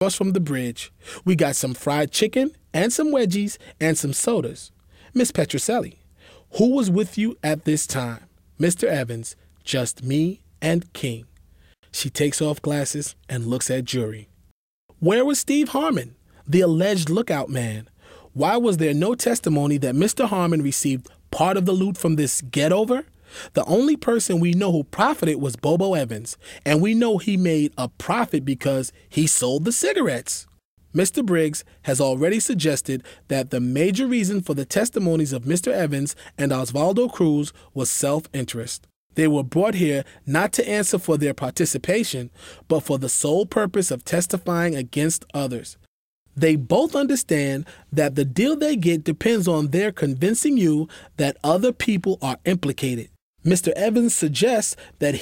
across from the bridge. We got some fried chicken and some wedgies and some sodas. Miss Petroselli, who was with you at this time? Mr. Evans, just me and King. She takes off glasses and looks at jury. Where was Steve Harmon, the alleged lookout man? Why was there no testimony that Mr. Harmon received part of the loot from this get-over? The only person we know who profited was Bobo Evans, and we know he made a profit because he sold the cigarettes. Mr. Briggs has already suggested that the major reason for the testimonies of Mr. Evans and Osvaldo Cruz was self-interest. They were brought here not to answer for their participation, but for the sole purpose of testifying against others. They both understand that the deal they get depends on their convincing you that other people are implicated. Mr. Evans suggests that